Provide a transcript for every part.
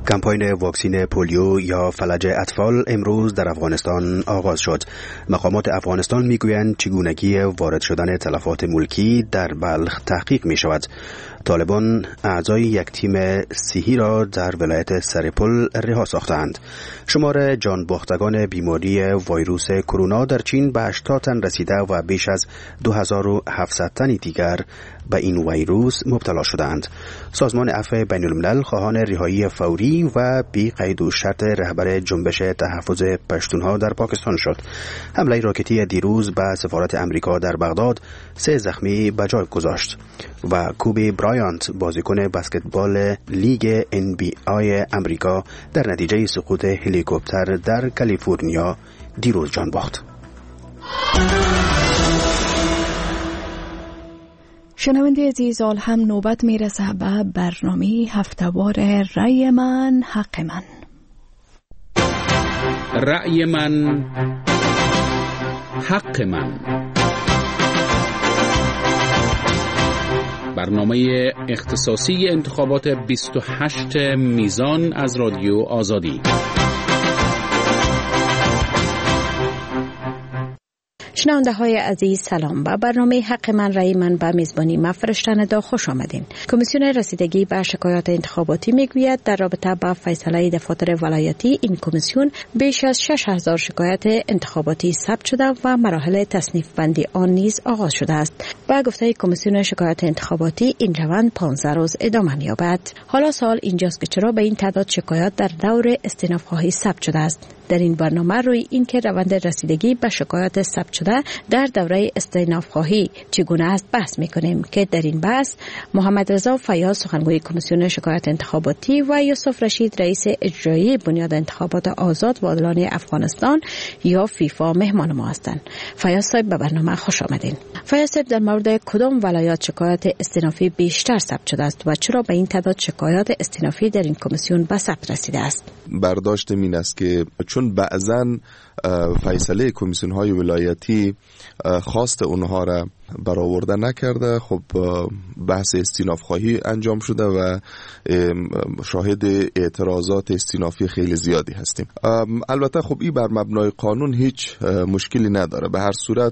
کمپاین واکسین پولیو یا فلج اطفال امروز در افغانستان آغاز شد. مقامات افغانستان میگویند چگونگی وارد شدن تلفات ملکی در بلخ تحقیق می شود. طالبان اعضای یک تیم صحی را در ولایت سرپل رها ساختند. شمار جان باختگان بیماری ویروس کرونا در چین به 80 تن رسیده و بیش از 2700 تن دیگر به این ویروس مبتلا شدند. سازمان عفو بین الملل خواهان رهایی فوری و بی قید و شرط رهبر جنبش تحفظ پشتونها در پاکستان شد. حمله راکتی دیروز به سفارت امریکا در بغداد 3 زخمی به جای گذاشت و کوبی برایانت بازیکن بسکتبال لیگ NBA امریکا در نتیجه سقوط هلیکوپتر در کالیفرنیا دیروز جان باخت. شنونده عزیز، هم نوبت میرسه به برنامه هفتهوار رأی من حق من. رأی من حق من، برنامه اختصاصی انتخابات 28 میزان از رادیو آزادی. شنونده های عزیز سلام. با برنامه حق من رأی من به میزبانی من فرشته‌ندا خوش آمدین. کمیسیون رسیدگی به شکایات انتخاباتی میگوید در رابطه با فیصله دفاتر ولایتی این کمیسیون بیش از 6000 شکایت انتخاباتی ثبت شده و مراحل تصنیف بندی آن نیز آغاز شده است. با گفته کمیسیون شکایات انتخاباتی این روند 15 روز ادامه می‌یابد. حالا سوال اینجاست که چرا به این تعداد شکایات در دور استئناف‌خواهی ثبت شده است؟ در این برنامه روی این که روند رسیدگی به شکایات ثبت شده در دوره استئناف‌خواهی چگونه است بحث می‌کنیم که در این بحث محمد رضا فیاض سخنگوی کمیسیون شکایات انتخاباتی و یوسف رشید رئیس اجرایی بنیاد انتخابات آزاد و عادلانه افغانستان یا فیفا مهمان ما هستند. فیاض صاحب به برنامه خوش آمدین. فیاض صاحب، در مورد کدام ولایات شکایات استئنافی بیشتر ثبت شده است و چرا به این تعداد شکایات استئنافی در این کمیسیون به ثبت رسیده است؟ برداشت این است که چون بعضن فیصله کمیسیون های ولایتی خواست اونها را برآورده نکرده، خب بحث استئناف خواهی انجام شده و شاهد اعتراضات استئنافی خیلی زیادی هستیم. البته خب این بر مبنای قانون هیچ مشکلی نداره. به هر صورت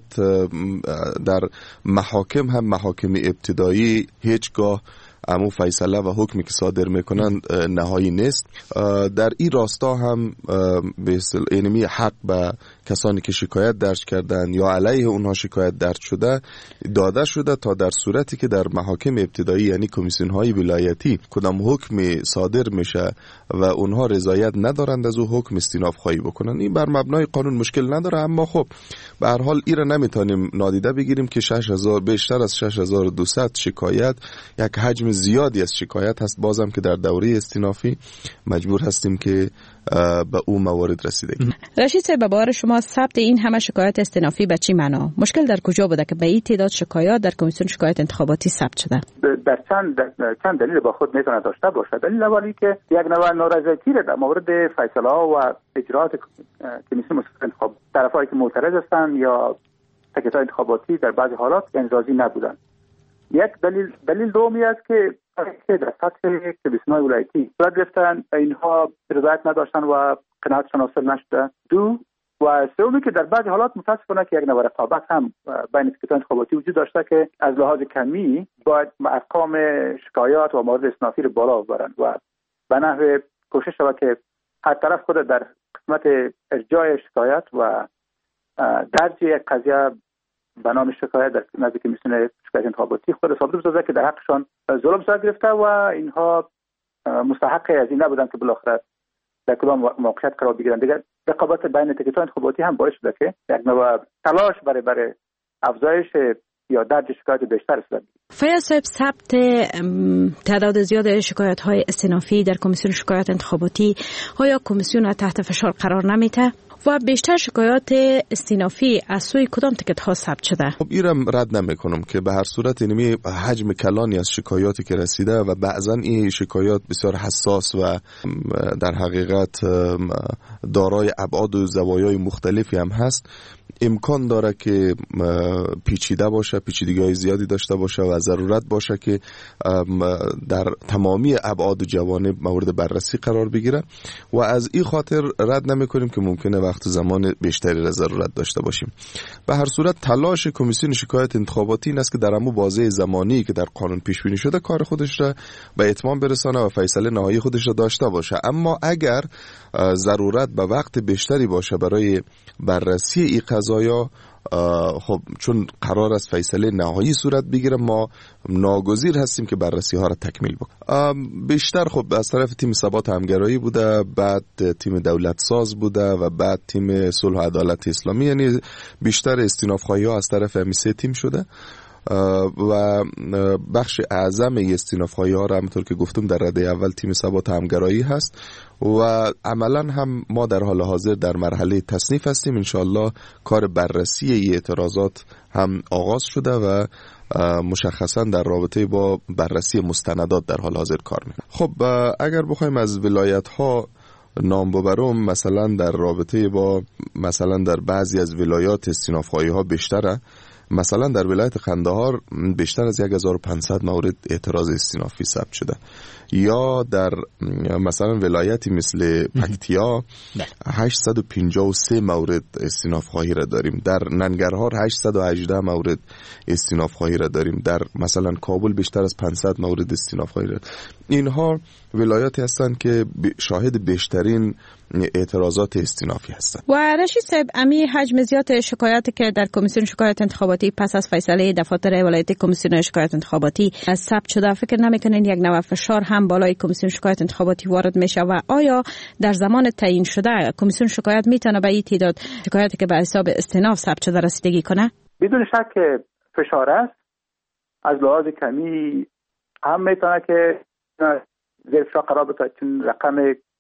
در محاکم هم محاکم ابتدایی هیچگاه امو فیصله و حکمی که صادر میکنن نهایی نیست. در این راستا هم به اصطلاح حق به کسانی که شکایت درج کردن یا علیه اونها شکایت درج شده داده شده تا در صورتی که در محاکم ابتدایی یعنی کمیسیون های ولایتی کدام حکم صادر میشه و اونها رضایت ندارند از او حکم استئناف خواهی بکنن. این بر مبنای قانون مشکل نداره، اما خب به هر حال این را نمیتونیم نادیده بگیریم که 6000 بیشتر از 6200 شکایت یک حجم زیادی از شکایت هست. بازم که در دوره استئنافی مجبور هستیم که به اون موارد رسیدگی. رشید صاحب، به باور شما ثبت این همه شکایت استئنافی به چی معنا؟ مشکل در کجا بوده که به این تعداد شکایات در کمیسیون شکایت انتخاباتی ثبت شده؟ در چند دلیل با خود میتونه داشته باشه. دلیل اولی که یک نوع نارضایتی در مورد فیصله ها و اجرات کمیسیون انتخاب طرفایی که معترض هستند یا سکرتر انتخاباتی در بعضی حالات انضباطی نبودند. یک دلیل دومی است که در سطح کمیسیون‌های ولایتی صورت گرفتن اینها رضایت نداشتن و قناعتشان حاصل نشده. دو و سومی که در بعضی حالات متاسفانه که یک نوع رقابت هم بین سکرتران انتخاباتی وجود داشته که از لحاظ کمی باید ارقام شکایات و موارد استئنافی رو بالا ببرند و به نحو کوشش شود که هر طرف خود در قسمت ارجاع شکایت و درج یک قضیه به نام شکایت در نزد کمیسیون شکایت انتخاباتی خود ثابت بسازه که در حقشان ظلم صورت گرفته و اینها مستحق از این نبودن که بالاخره در کدام موقعیت قرار بگیرن. دیگر رقابت بین سکرتران انتخاباتی هم باعث شده که یک نوع تلاش برای افزایش یا درج شکایت بیشتر شده. فیاض صاحب، ثبت تعداد زیاد شکایت‌های استئنافی در کمیسیون شکایت انتخاباتی آیا کمیسیون تحت فشار قرار نمیده و بیشتر شکایات استینافی از سوی کدام تیکت ها ثبت شده؟ خب اینم رد نمیکنم که به هر صورت اینمی حجم کلانی از شکایاتی که رسیده و بعضا این شکایات بسیار حساس و در حقیقت دارای ابعاد و زوایای مختلفی هم هست، امکان داره که پیچیده باشه، پیچیدگی‌های زیادی داشته باشه و ضرورت باشه که در تمامی ابعاد و جوانب مورد بررسی قرار بگیره و از این خاطر رد نمی‌کنیم که ممکنه وقت و زمان بیشتری را ضرورت داشته باشیم. به هر صورت تلاش کمیسیون شکایت انتخاباتی این است که در همون بازه زمانی که در قانون پیش بینی شده کار خودش را به اتمام برسانه و فیصله نهایی خودش را داشته باشه. اما اگر ضرورت به وقت بیشتری باشه برای بررسی این قضایا، خب چون قرار است فیصله نهایی صورت بگیره، ما ناگزیر هستیم که بررسی ها را تکمیل بکنیم. بیشتر خب از طرف تیم ثبات همگرایی بوده، بعد تیم دولت ساز بوده و بعد تیم صلح و عدالت اسلامی، یعنی بیشتر استیناف خواهی ها از طرف همیشه تیم شده و بخش اعظم استیناف خواهی ها را همونطور که گفتم در رده اول تیم ثبات همگرایی هست و عملا هم ما در حال حاضر در مرحله تصنیف هستیم. انشاءالله کار بررسی اعتراضات هم آغاز شده و مشخصا در رابطه با بررسی مستندات در حال حاضر کار میکنیم. خب اگر بخوایم از ولایت ها نام ببرم، مثلا در رابطه با در بعضی از ولایات استیناف خواهی ها بیشتره. مثلا در ولایت قندهار بیشتر از 1500 مورد اعتراض استینافی ثبت شده، یا در مثلا ولایتی مثل پکتیا 853 مورد استیناف خواهی را داریم، در ننگرهار 818 مورد استیناف خواهی را داریم، در مثلا کابل بیشتر از 500 مورد استیناف خواهی را. اینها ولایاتی هستند که شاهد بیشترین اعتراضات استینافی هستند. و رشید صاحب، امی حجم زیاد شکایاتی که در کمیسیون شکایت انتخاباتی پس از فیصله دفاتر ولایتی کمیسیون شکایت انتخاباتی ثبت شده، فکر نمیکنین یک نوع فشار هم بالای کمیسیون شکایت انتخاباتی وارد میشه و آیا در زمان تعیین شده کمیسیون شکایت میتونه به این تعداد شکایاتی که به حساب استیناف ثبت شده رسیدگی کنه؟ بدون شک فشار است. از لحاظ کمی هم میتونه که زیر فشار قرار بده، چون رقم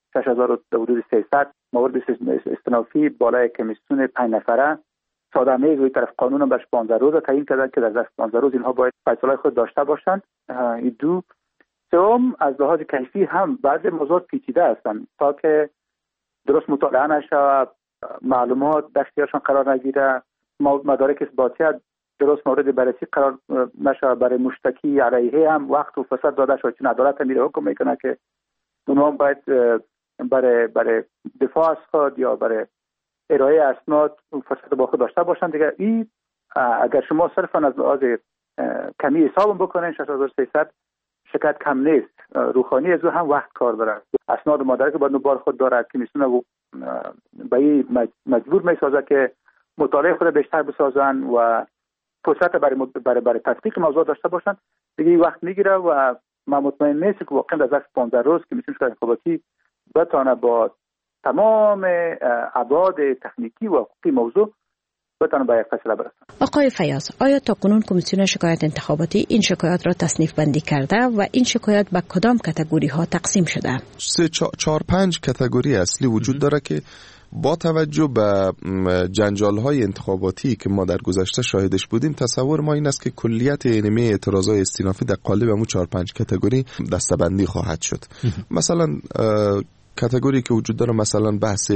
6300 مورد استینافی بالای کمیسیون 5 نفره صادمه روی طرف قانون برش 15 روز تعیین کردن که در 15 روز اینها باید فیصله خود داشته باشند. این دو. سوم، از لحاظ کیفی هم بعضی موضوعات پیچیده هستند تا که درست مطالعه نشه، معلومات دستیارشان قرار نگیره، مدارک اثباتی درست مورد بررسی قرار نشه، برای مشتکی علیه هم وقت و فرصت داده شد، چون عدالت میره حکم میکنه که اونها باید برای دفاع از خود یا برای ارائه اسناد فرصت با خود داشته باشند. دیگه این اگر شما صرفا از لحاظ کمی حساب بکنین 6300 شکایت کم نیست. روحانی از هم وقت کار داره، اسناد و مدارک باید بار خود داره که میتونه به این مجبور میسازه که مطالعه خود بیشتر بسازن و فرصت برای تحقیق موضوع داشته باشن. دیگه این وقت میگیره و من مطمئن نیست که واقعا در ظرف 15 روز که میتونه شکایت انتخاباتی بتونه با تمام ابعاد تکنیکی و حقوقی موضوع بتونه به فیصله برسه. آقای فیاض، آیا تا کنون کمیسیون شکایت انتخاباتی این شکایات را تصنیف بندی کرده و این شکایات به کدام کاتگوری ها تقسیم شده؟ 4-5 کاتگوری اصلی وجود داره که با توجه به جنجال‌های انتخاباتی که ما در گذشته شاهدش بودیم، تصور ما این است که کلیت اینمی اعتراضات استینافی در قالب همون 4-5 کاتگوری دسته‌بندی خواهد شد. مثلا کاتگوری که وجود داره مثلا بحث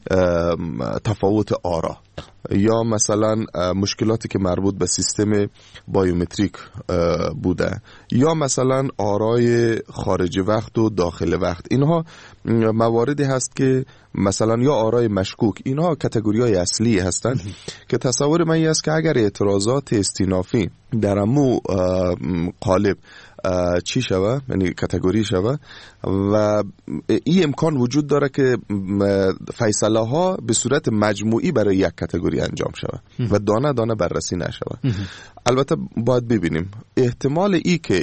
تفاوت آرا، یا مثلا مشکلاتی که مربوط به سیستم بایومتریک بوده، یا مثلا آرای خارج وقت و داخل وقت. اینها مواردی هست که مثلا یا آرای مشکوک، اینها کاتگوری‌های اصلی هستند که تصور من است که اگر اعتراضات استینافی در امو قالب چی شوه، یعنی کاتگوری شوه، و این امکان وجود داره که فیصله ها به صورت مجموعی برای یک کاتگوری انجام شوه و دانه دانه بررسی نشوه. البته باید ببینیم احتمال ای که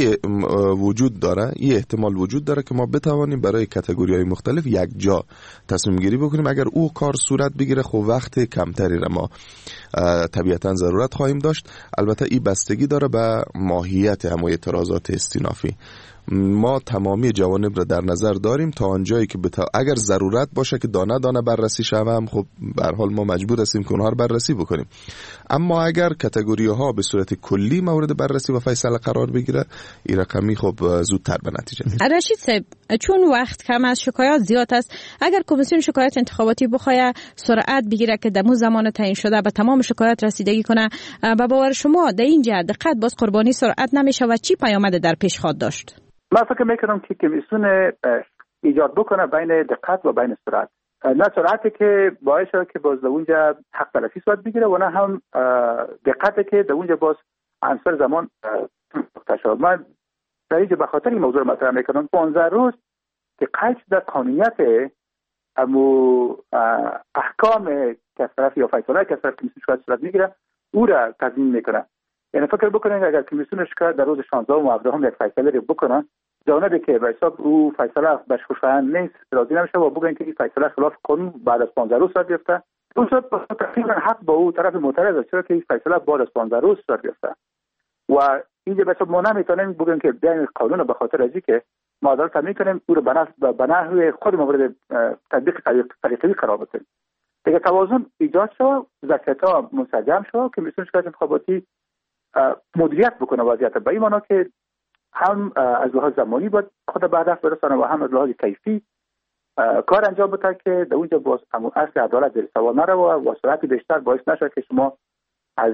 وجود داره، این احتمال وجود داره که ما بتوانیم برای کاتگوری‌های مختلف یک جا تصمیم گیری بکنیم. اگر او کار صورت بگیره خب وقت کمتری را ما طبیعتاً ضرورت خواهیم داشت. البته این بستگی داره به ماهیت همه اعتراضات استینافی ما تمامی جوانب را در نظر داریم تا آنجایی که اگر ضرورت باشه که دانه دانه بررسی شوم، خب به هر حال ما مجبور هستیم که اونها رو بررسی بکنیم. اما اگر کاتگوری ها به صورت کلی مورد بررسی و فیصله قرار بگیره، این رقمی خب زودتر به نتیجه میرسه. رشید صاحب، چون وقت کم است، شکایات زیاد است، اگر کمیسیون شکایت انتخاباتی بخواد سرعت بگیره که دمو زمان تعیین شده به تمام شکایات رسیدگی کنه، به باور شما در اینجا دقت باز قربانی سرعت نمیشه و چی پیامد در پیش خواهد داشت؟ من فکر میکنم که کمیسیون ایجاد بکنه بین دقت و بین سرعت. نه سرعتی که باعث شد که باز در اونجا حق تلفی صورت بگیره و نه هم دقتی که در اونجا باز عنصر زمان شد. من در اینجا به خاطر این موضوع مطرح میکنم 15 روز که قید در قانونیت احکام که از طرف یا فیصله که از طرف کمیسیون شکایت صورت میگیره او را تضمین میکنه. یعنی فکر بکنید اگر کمیسیون شکایت در روز 16 و 17 یک فیصله رو بکنه، جانبی که به حساب او فیصله بهش خوشایند نیست راضی نمیشه و بگن که این فیصله خلاف قانون بعد از 15 روز صورت گرفته، اون صورت تقریبا حق با او طرف معترض است، چرا که این فیصله بعد از 15 روز صورت گرفته و اینجا به حساب ما نمیتونیم بگن که بیاین قانون به خاطر ازی که ما عدالت میکنیم او رو به نحو خود مورد تطبیق طریقی قرار بدیم. دیگه توازن ایجاد شد، ظرفیت‌ها منسجم شد که کمیسیون شکایت انتخاباتی مدیریت بکنه وضعیت به این معنا که هم از لحاظ زمانی باید خود به هدف برسانه و هم از لحاظ کیفی کار انجام بده که در اونجا باز اصل عدالت زیر سوال نره و سرعت بیشتر باعث نشه که شما از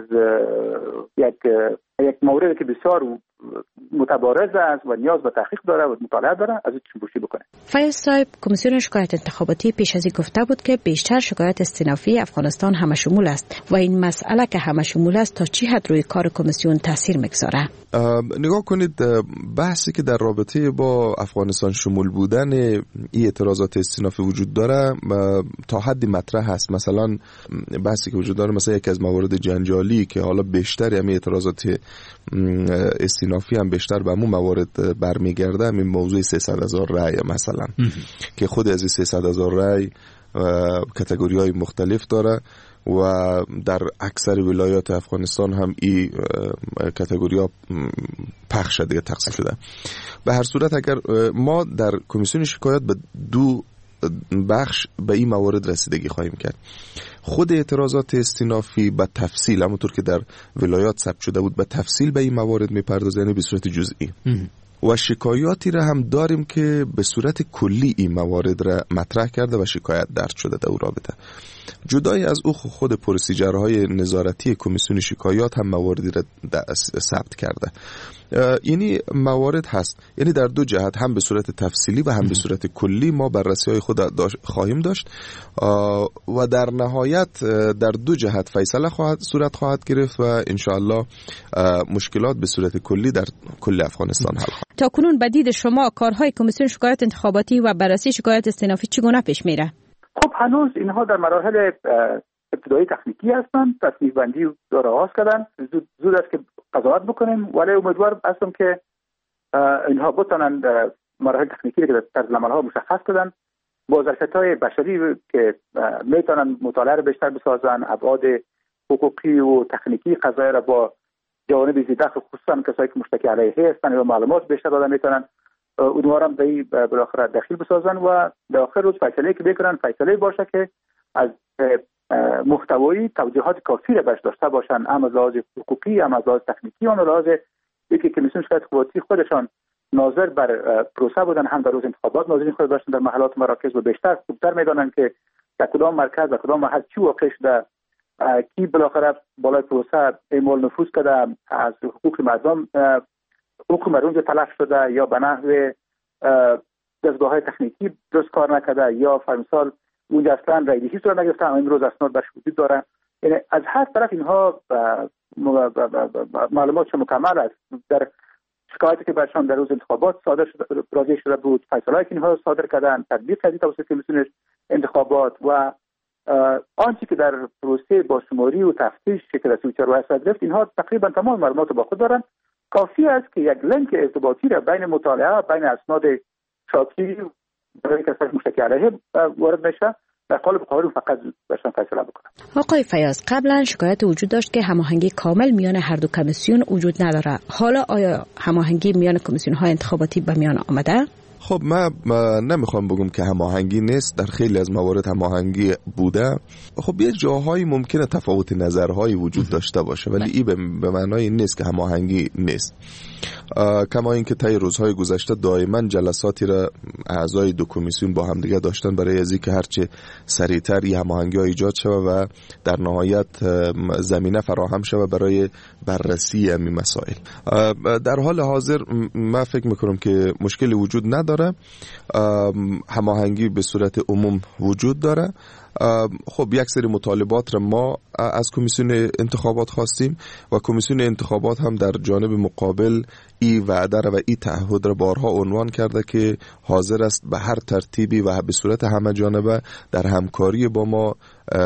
یک موردی که بسیار متبارز است و نیاز به تحقیق داره و مطالعه داره از این چنبوشی بکنه. فیض صاحب، کمیسیون شکایت انتخاباتی پیش از این گفته بود که بیشتر شکایت استینافی افغانستان همه شمول است و این مسئله که همه شمول است تا چی حد روی کار کمیسیون تاثیر میگذاره؟ نگاه کنید، بحثی که در رابطه با افغانستان شمول بودن این اعتراضات استینافی وجود داره تا حدی مطرح هست. مثلا بحثی که وجود داره، مثلا یکی از موارد جنجالی که حالا بیشتر همین اعتراضات استینافی هم بیشتر به همون موارد برمیگرده، همین موضوع 300,000 رای مثلا که خود از 300,000 رای کاتگوری‌های مختلف داره و در اکثر ولایات افغانستان هم این کاتگوری‌ها پخش شده، تقسیم شده. به هر صورت اگر ما در کمیسیون شکایت به دو بخش به این موارد رسیدگی خواهیم کرد. خود اعتراضات استینافی به تفصیل، همونطور که در ولایات ثبت شده بود، به تفصیل به این موارد میپردازه، یعنی به صورت جزئی. و شکایاتی را هم داریم که به صورت کلی این موارد را مطرح کرده و شکایت درج شده در او رابطه. جدای از او خود پروسیجرهای نظارتی کمیسیون شکایات هم مواردی را ثبت کرده. یعنی موارد هست، یعنی در دو جهت، هم به صورت تفصیلی و هم به صورت کلی ما بررسی‌های خود خواهیم داشت و در نهایت در دو جهت فیصله صورت خواهد گرفت و انشاءالله مشکلات به صورت کلی در کل افغانستان حل خواهد. تا کنون به دید شما کارهای کمیسیون شکایت انتخاباتی و بررسی شکایت استینافی چگونه پیش میره؟ خب هنوز اینها در مراحل ابتدایی تکنیکی هستند، تصنیف بندی داره آغاز کردن، زود است که قضاوت بکنیم، ولی امیدوار هستم که اینها بتونن مراحل تکنیکی که در طرزالعمل‌ها مشخص کردن با ظرفیت‌های بشری که میتونن مطالعه رو بیشتر بسازن، ابعاد حقوقی و تکنیکی قضایی را با جوانب ذی‌دخل خصوصا کسایی که مشتکی علیه هستن و معلومات بیشتر دادن میتونن اونوارم به بالاخره دخیل بسازن و در آخر روز فیصله که بکنن فیصله باشه که از محتوایی توجیهات کافی را برش داشته باشن، هم از لحاظ حقوقی، هم از لحاظ تکنیکی، هم از لحاظ اینکه کمیسیون شکایت انتخاباتی خودشان ناظر بر پروسه بودن، هم در روز انتخابات ناظرین خود داشتن در محلات مراکز و بیشتر خوبتر میدانن که در کدام مرکز و کدام محل چی واقع شده، کی بالاخره بالای پروسه اعمال نفوذ کرده، از حقوق مردم اونجا تلف شده یا به نحو دستگاه‌های تکنیکی درست کار نکرده یا فرمثال اونجا اصلا رایدهی صورت نگرفته، اما امروز اسناد برش وجود داره. یعنی از هر طرف اینها معلومات مکمل است. در شکایتی که برشان در روز انتخابات صادر شده راجع شده بود، فیصله‌ای که اینها صادر کردن، تطبیق کردن توسط کمیسیون انتخابات و آنچه که در پروسه با شماری و تفتیش که در 34 صورت گرفت، اینها تقریبا تمام معلومات با خود دارن. کافی است که یک لینک ارتباطی را بین مطالعه، بین اسناد شاکی برای کسایی مشتکی علیه وارد میشه، در قالب قانون فقط بهشون فیصله بکنن. آقای فیاض، قبلا شکایت وجود داشت که هماهنگی کامل میان هر دو کمیسیون وجود نداره. حالا آیا هماهنگی میان کمیسیون های انتخاباتی به میان آمده؟ خب من نمیخوام بگم که هماهنگی نیست، در خیلی از موارد هماهنگی بوده. خب یه جاهایی ممکنه تفاوت نظرهایی وجود داشته باشه، ولی این به معنای نیست که هماهنگی نیست. کما اینکه طی روزهای گذشته دائما جلساتی را اعضای دو کمیسیون با هم دیگه داشتن برای از اینکه هرچه سریعتر این هماهنگی‌ها ایجاد شود و در نهایت زمینه فراهم شود برای بررسی این مسائل. در حال حاضر من فکر میکنم که مشکلی وجود نداره، هماهنگی به صورت عموم وجود داره. خب یک سری مطالبات را ما از کمیسیون انتخابات خواستیم و کمیسیون انتخابات هم در جانب مقابل این وعده را و این تعهد را بارها عنوان کرده که حاضر است به هر ترتیبی و به صورت همه جانبه در همکاری با ما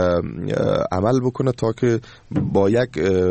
عمل بکنه تا که با یک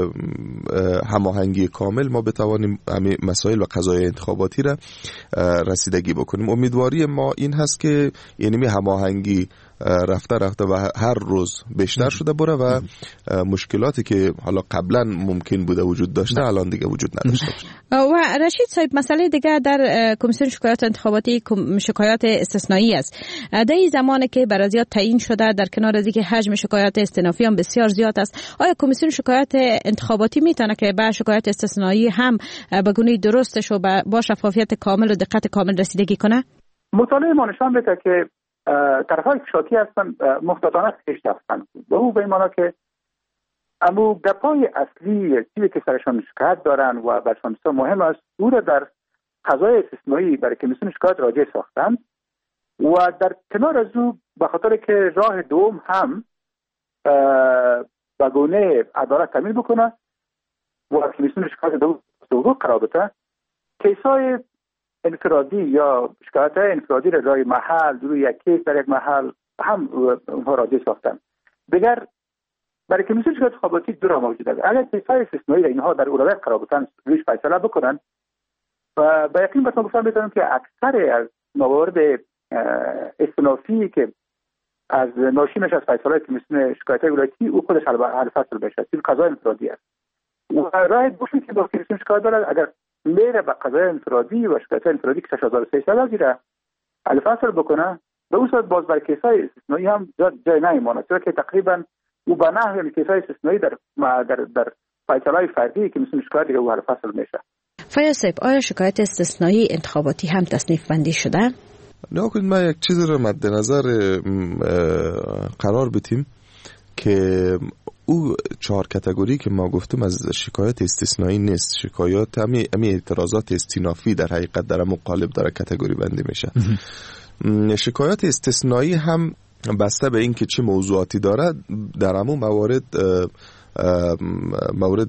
هماهنگی کامل ما بتوانیم همین مسائل و قضایای انتخاباتی را رسیدگی بکنیم. امیدواری ما این هست که یعنی هماهنگی رفته و هر روز بیشتر شده بره و مشکلاتی که حالا قبلا ممکن بوده وجود داشته الان دیگه وجود نداشته باشه. و رشید صاحب، مسئله دیگه در کمیسیون شکایات انتخاباتی شکایات استثنایی است. در این زمانی که برازیات تعیین شده، در کنار از اینکه حجم شکایات استئنافی هم بسیار زیاد است، آیا کمیسیون شکایات انتخاباتی میتونه که به شکایات استثنایی هم به گونه درستش و با شفافیت کامل و دقت کامل رسیدگی کنه؟ مطالعه ما نشان میده که طرفای شاکی هستن محتاطانه پیش رفتن. به او به این معنی که امو گپای اصلی چیزی که سرشان شکایت دارن و برشان بسیار مهم است، او را در قضای استثنایی برای کمیسیون شکایت راجع ساختن و در کنار از او به خاطر که راه دوم هم به گونه عدالت تامین بکنه و کمیسیون شکایت دوم قرار بده، کیسای انفرادی یا شکایت انفرادی را رای محل روی یک کیس در یک محل هم اونها راجع ساختن. دیگر برای کمیسیون شکایت انتخاباتی دو راه موجود است. اگر کیس‌های استثنایی را اینها در اولویت قرار بدن، رویش فیصله بکنن و با یقین بهتون گفتم میتونم که اکثر از موارد استئنافی که از ناشی میشه از فیصله کمیسیون شکایت ولایتی او خودش حل فصل بشه، چیز قضای انفرادی است. و راه دومی که با کمیسیون شکایت داره، اگر میره به قضای انفرادی و شکایت انفرادی که 6300 ازیره حل فصل بکنه، به اون صورت باز برای کیس‌های استثنایی هم جای نمیمونه، چون که تقریبا او به نحو کیس‌های استثنایی در فیصله‌های فردی که مثل شکایت دیگه او حل فصل میشه. فیاض صاحب، آیا شکایت استثنایی انتخاباتی هم تصنیف بندی شده؟ نه کنید ما یک چیز رو مد نظر قرار بدیم که او 4 کاتگوری که ما گفتم از شکایت استثنایی نیست. شکایات همین اعتراضات استینافی در حقیقت در مقالب داره کاتگوری بندی میشه. شکایات استثنایی هم بسته به این که چه موضوعاتی داره در همون مورد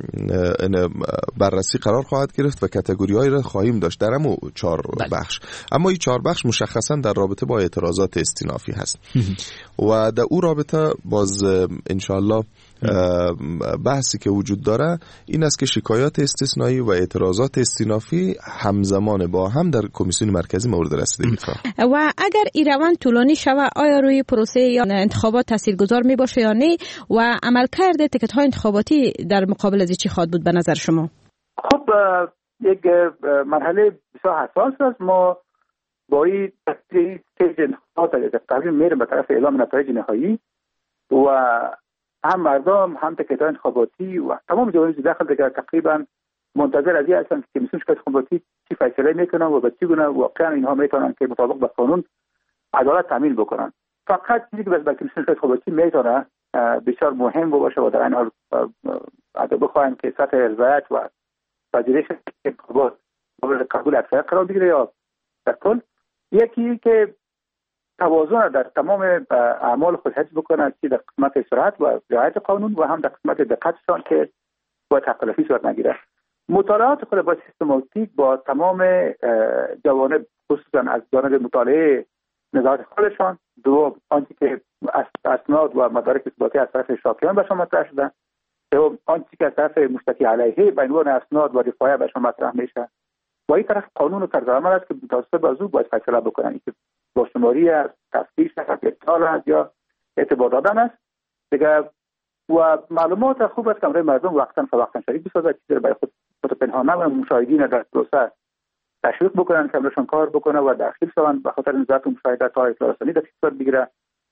بررسی قرار خواهد گرفت و کاتگوری‌هایی را خواهیم داشت در همون 4 بخش. اما این 4 بخش مشخصا در رابطه با اعتراضات استینافی هست و در اون رابطه باز انشاءالله بحثی که وجود داره این است که شکایات استثنایی و اعتراضات استینافی همزمان با هم در کمیسیون مرکزی مورد رسیدگی خواهد. و اگر این روند طولانی شود، آیا روی پروسه یا انتخابات تاثیرگذار می باشه یا نه و عملکرد تیکت های انتخاباتی در مقابل از چی خواهد بود به نظر شما؟ خب یک مرحله بسیار حساس است. ما با این استیج انتخابات تقریبا میریم به طرف اعلام نتایج نهایی و هم مردم هم تیکت های انتخاباتی و تمام جوانب داخل دیگر تقریبا منتظر از این هستند که کمیسیون شکایت انتخاباتی چی فیصله میکنن و به چه گونه واقعا اینها میتونن که مطابق با قانون عدالت تامین بکنن. فقط چیزی که به کمیسیون شکایت انتخاباتی میتونه بسیار مهم باشه و در این حال بخواهیم که سطح رضایت و پذیرش انتخابات مورد قبول اکثریت قرار بگیره یا در کل یکی که توازن در تمام اعمال خود حفظ بکنه، که در قسمت سرعت و رعایت قانون و هم در قسمت دقتشان که با تخلفی صورت نگیره. مطالعات خود با سیستماتیک با تمام جوانب خصوصا از جانب مطالعه نظارت خودشان، دو آنچه که اسناد و مدارک اثباتی از طرف شاکیان بهشان مطرح شده، سوم آنچه که از طرف مشتکی علیه به عنوان اسناد و رفاهیه بهشان مطرح میشه و این طرف قانون و طرز عمل است که متوسط از او باید فیصله بکنن که با شماری است، تفتیش است، ابطال است یا اعتبار دادن است دیگه. و معلومات خوب است که برای مردم وقتا شریک بسازد، چیزی برای خود پنهانه و مشاهدین در پروسه تشویق بکنن که امرشان کار بکنه و داخل شوند به خاطر نظارت و مشاهده تا اطلاع رسانی در صورت بگیره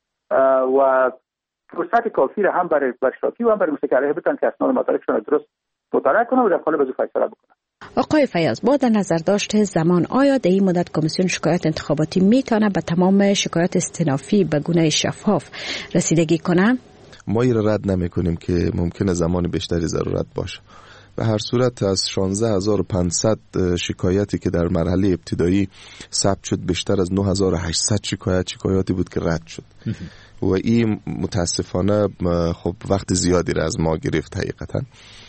و فرصت کافی را هم برای اشتراکی و هم برای مستقله بتن که اسناد مدارکشان درست مطالعه کنه و در قالب از فیصله بکنه. آقای فیاض، با در نظر داشت زمان، آیا در این مدت کمیسیون شکایت انتخاباتی میتونه به تمام شکایت استینافی به گونه شفاف رسیدگی کنه؟ ما این را رد نمی کنیم که ممکنه زمان بیشتری ضرورت باشه. به هر صورت از 16500 شکایتی که در مرحله ابتدایی ثبت شد، بیشتر از 9800 شکایاتی بود که رد شد و این متاسفانه خب وقت زیادی را از ما گرفت حقیقتا.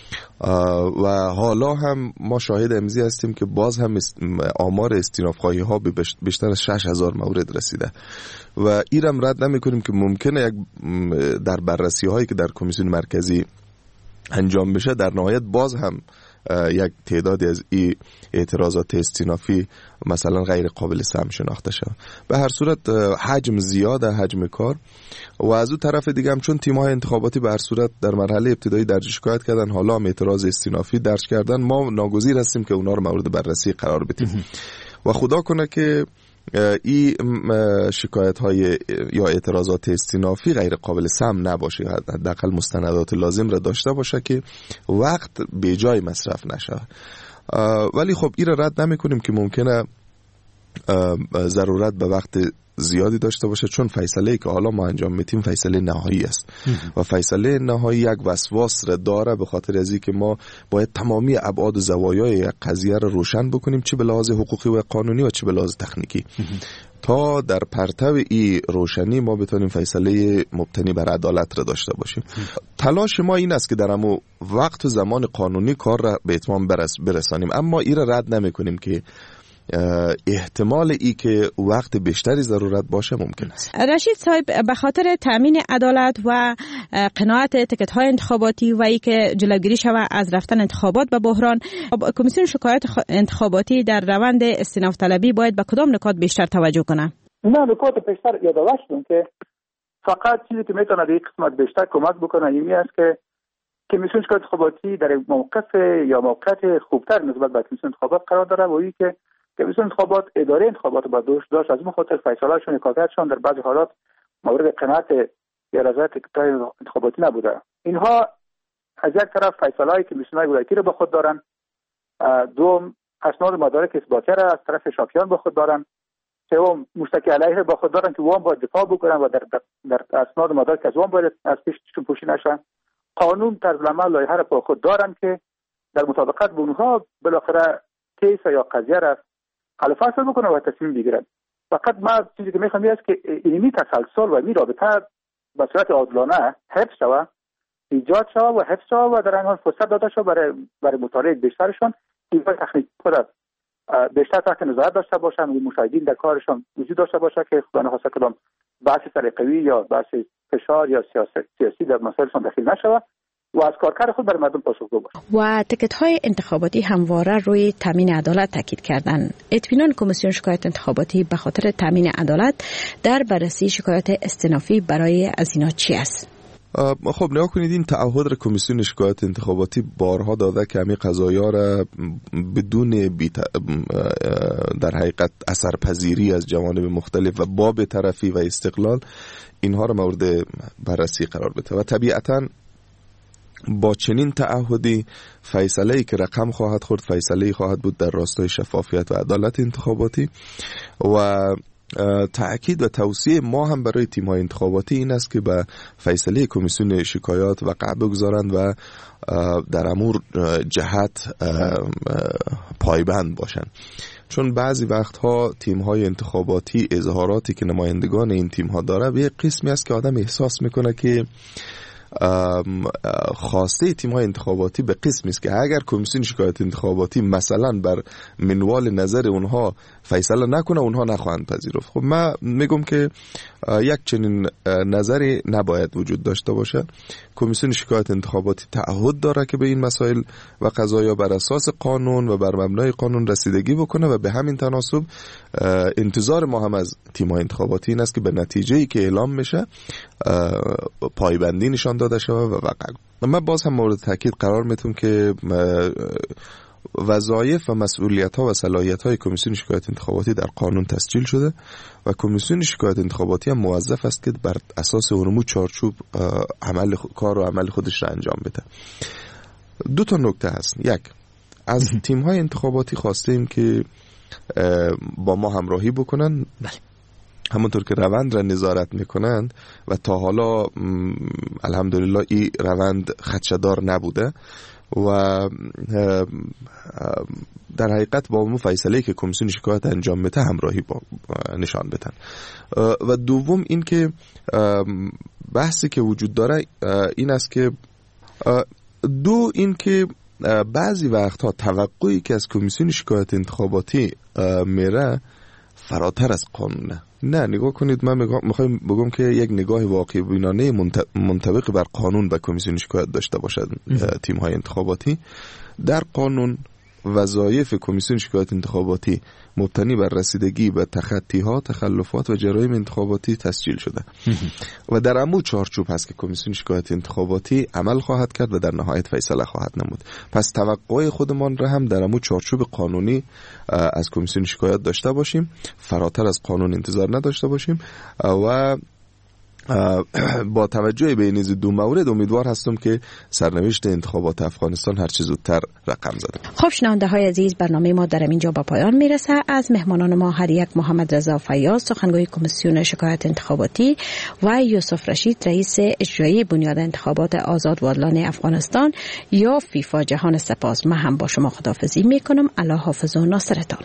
و حالا هم ما شاهد امضی هستیم که باز هم آمار استیناف‌خواهی ها به بیشتر از 6000 مورد رسیده و ایرم رد نمی کنیم که ممکنه در بررسی هایی که در کمیسیون مرکزی انجام بشه در نهایت باز هم یک تعدادی از این اعتراضات استینافی مثلا غیر قابل سهم شناخته شود. به هر صورت حجم زیاده، حجم کار، و از اون طرف دیگه هم چون تیم‌های انتخاباتی به هر صورت در مرحله ابتدایی درج شکایت کردن، حالا هم اعتراض استینافی درج کردن، ما ناگزیر هستیم که اونا رو مورد بررسی قرار بدیم و خدا کنه که این شکایت های یا اعتراضات استینافی غیر قابل سهم نباشه، حداقل مستندات لازم را داشته باشه که وقت به جای مصرف نشه. ولی خب این را رد نمی کنیم که ممکنه ضرورت به وقت زیادی داشته باشه، چون فیصله که حالا ما انجام میدیم فیصله نهایی است و فیصله نهایی یک وسواس را داره، به خاطر از اینکه ما باید تمامی ابعاد و زوایای یک قضیه را روشن بکنیم، چه به لحاظ حقوقی و قانونی و چه به لحاظ تکنیکی، تا در پرتو این روشنی ما بتونیم فیصله مبتنی بر عدالت را داشته باشیم. تلاش ما این است که در همون وقت و زمان قانونی کار را به اتمام برسانیم، اما این را رد نمی کنیم که احتمال ای که وقت بیشتری ضرورت باشه ممکن است. رشید صاحب، به خاطر تامین عدالت و قناعت تکت های انتخاباتی و ای که جلوگیری شود از رفتن انتخابات به بحران، کمیسیون شکایت انتخاباتی در روند استیناف طلبی باید به کدام نکات بیشتر توجه کنه؟ نه، نکات بیشتر یادآور شدم که فقط چیزی که میتونه در این قسمت بیشتر کمک بکنه این است که کمیسیون شکایت انتخاباتی در موقف یا موقعیت خوبتر نسبت به کمیسیون انتخابات قرار داره و این که کمیسیون انتخابات اداره انتخابات با داشت از این خاطر فیصله‌شون کارکردشون در بعضی حالات مورد قناعت یا رضایت تکتای انتخاباتی نبوده. اینها از یک طرف فیصله‌ای که کمیسیون‌های ولایتی رو با خود دارن، دوم اسناد مدارک اثباتی را از طرف شاکیان با خود دارن، سوم مشتکی علیه با خود دارن که وام باید دفاع بکنن و در اسناد مدارک از وام باید از پیششون پوشی نشن. قانون طرز العمل لایحه را با خود دارن که در مطابقت با اونها بالاخره کیس یا قضیه را حل فصل بکنه و تصمیم بگیرن. فقط ما چیزی که میخوام است که اینی تسلسل و این رابطه به صورت عادلانه حفظ شود، ایجاد شود و حفظ شود و در این حال فرصت داده شود برای مطالعه بیشترشان، تیم‌های تکنیکی خود بیشتر تحت نظارت داشته باشن و مشاهدین در کارشان وجود داشته باشه که خدا نخواسته کدام بحث سرقوی یا بحث فشار یا سیاسی در مسائلشان دخیل نشود و از کارکرد خود برای مردم پاسخگو باشه. و تکت‌های انتخاباتی همواره روی تامین عدالت تاکید کردن. اطمینان کمیسیون شکایت انتخاباتی به خاطر تامین عدالت در بررسی شکایات استینافی برای از اینا چی است؟ خب نگاه کنید، این تعهد را کمیسیون شکایت انتخاباتی بارها داده که همین قضایا را بدون در حقیقت اثرپذیری از جوانب مختلف و با بی‌طرفی و استقلال اینها را مورد بررسی قرار بده و طبیعتاً با چنین تعهدی فیصله‌ای که رقم خواهد خورد فیصله‌ای خواهد بود در راستای شفافیت و عدالت انتخاباتی و تأکید و توصیه ما هم برای تیم‌های انتخاباتی این است که به فیصله کمیسیون شکایات وقع بگذارند و در امور جهت پایبند باشند، چون بعضی وقتها تیم‌های انتخاباتی اظهاراتی که نمایندگان این تیم‌ها داره به یک قسمی است که آدم احساس میکنه که خواسته تیم‌های انتخاباتی به قسمی است که اگر کمیسیون شکایت انتخاباتی مثلا بر منوال نظر اونها فیصله نکنه اونها نخواهند پذیرفت. خب من میگم که یک چنین نظری نباید وجود داشته باشه. کمیسیون شکایت انتخاباتی تعهد داره که به این مسائل و قضایا بر اساس قانون و بر مبنای قانون رسیدگی بکنه و به همین تناسب انتظار ما هم از تیم‌های انتخاباتی این است که به نتیجه‌ای که اعلام میشه پایبندی نشان داده شود و واقعا. من باز هم مورد تاکید قرار میدم که وظایف و مسئولیت‌ها و صلاحیت‌های کمیسیون شکایت انتخاباتی در قانون تسجیل شده و کمیسیون شکایت انتخاباتی هم موظف است که بر اساس اونمو چارچوب کار و عمل خودش را انجام بده. دو تا نکته هست. یک، از تیم‌های انتخاباتی خواستیم که با ما همراهی بکنن، همونطور که روند را نظارت میکنند و تا حالا الحمدلله این روند خدشه‌دار نبوده و در حقیقت با اون فیصله که کمیسیون شکایت انجام میده همراهی با نشان بدن. و دوم این که بحثی که وجود داره این است که این که بعضی وقتها توقعی که از کمیسیون شکایت انتخاباتی میره فراتر از قانونه. نه، نگاه کنید، من میخوایم بگم که یک نگاه واقع بینانه منطبق بر قانون به کمیسیون شکایت داشته باشد تیم‌های انتخاباتی. در قانون وظایف کمیسیون شکایت انتخاباتی مبتنی بر رسیدگی به تخطی‌ها، تخلفات و جرایم انتخاباتی تسجیل شده و در امو چارچوب هست که کمیسیون شکایت انتخاباتی عمل خواهد کرد و در نهایت فیصله خواهد نمود. پس توقع خودمان را هم در امو چارچوب قانونی از کمیسیون شکایت داشته باشیم، فراتر از قانون انتظار نداشته باشیم و با توجه به این دو مورد امیدوار هستم که سرنوشت انتخابات افغانستان هر چه زودتر رقم زده. خب شنونده های عزیز، برنامه ما در اینجا با پایان میرسه. از مهمانان ما هر یک محمد رضا فیاض سخنگوی کمیسیون شکایت انتخاباتی و یوسف رشید رئیس اجرایی بنیاد انتخابات آزاد و عادلانه افغانستان یا فیفا جهان سپاس. من هم با شما خداحافظی میکنم. الله حافظ و ناصرتان.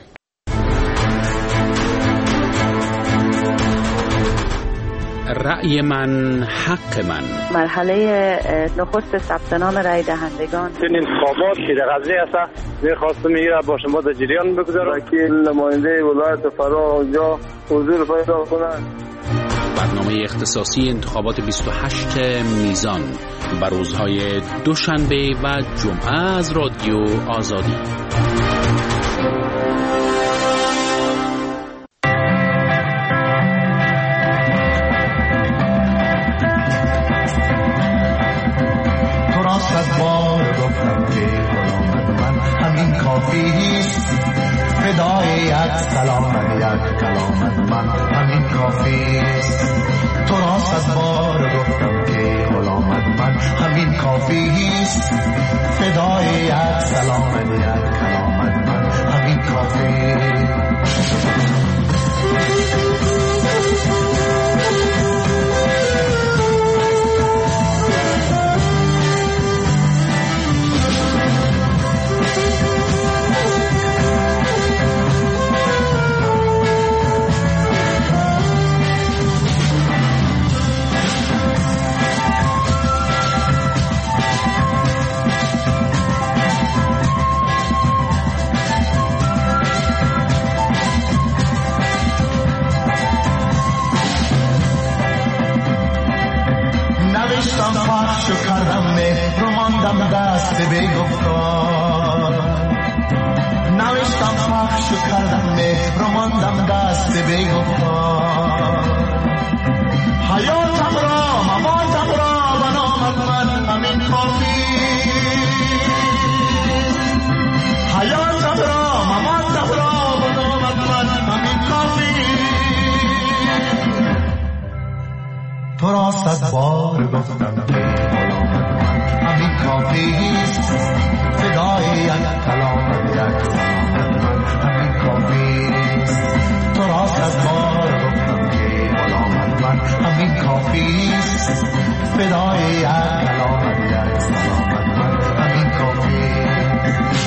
رأی من حق من. مرحله نخست ثبت نام رای دهندگان. این انتخابات که در قضیه است می‌خواستم میگیره با شما در جریان بگذارم. وکیل نماینده ولایت فرا اونجا حضور پیدا کنند. برنامه اختصاصی انتخابات 28 میزان بر روزهای دوشنبه و جمعه از رادیو آزادی. فدای یک سلام یک کلام من همین کافیست. تو را صد بار گفتم که غلامت من همین کافیست. فدای یک سلام یک کلام من همین کافیست. دست بی‌گفتار نوشتم پخش و کردم مهر و ماندم دست بی‌گفتار. حیاتم را مماتم را به نامت من همین کافی. حیاتم را مماتم را به نامت من همین کافی. تو را صد بار گفتم که همین کافیست. فدای یک کلام یک کلام همین کافیست. تو را صد بار گفتم که غلامت من همین کافیست. فدای یک کلام یک کلام من همین کافیست.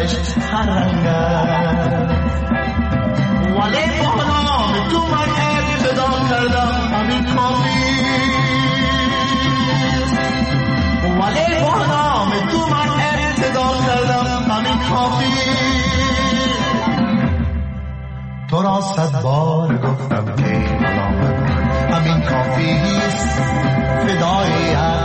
بهشت هر رنگه ولی با نام تو من ابتدا کردم همین کافی ولی با نام تو من ابتدا کردم همین کافی تو را 100 بار گفتم که غلامت من همین کافی است فدای